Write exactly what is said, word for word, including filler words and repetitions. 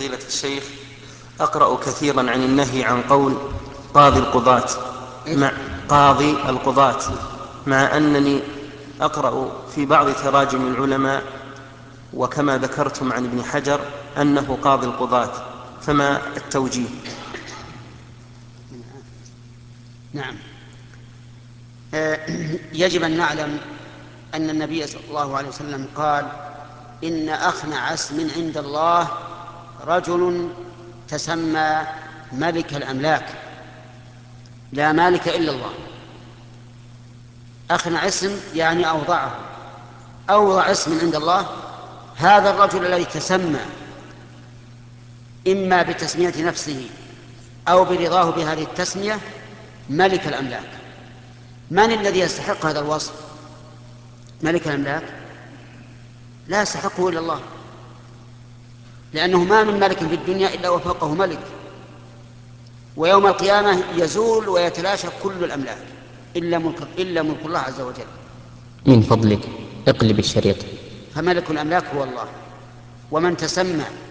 فضيلة الشيخ، أقرأ كثيرا عن النهي عن قول قاضي القضاة مع قاضي القضاة مع أنني أقرأ في بعض تراجم العلماء وكما ذكرتم عن ابن حجر أنه قاضي القضاة، فما التوجيه؟ نعم، يجب أن نعلم أن النبي صلى الله عليه وسلم قال: إن أخنع اسم عند الله رجل تسمى ملك الأملاك، لا مالك إلا الله. أخنع اسم يعني أوضعه، أوضع اسم عند الله هذا الرجل الذي تسمى إما بتسمية نفسه أو برضاه بهذه التسمية ملك الأملاك. من الذي يستحق هذا الوصف؟ ملك الأملاك لا يستحقه إلا الله، لأنه ما من ملك في الدنيا إلا وفوقه ملك، ويوم القيامة يزول ويتلاشى كل الأملاك إلا ملك, إلا ملك الله عز وجل. من فضلك اقلب الشريط. فملك الأملاك هو الله، ومن تسمى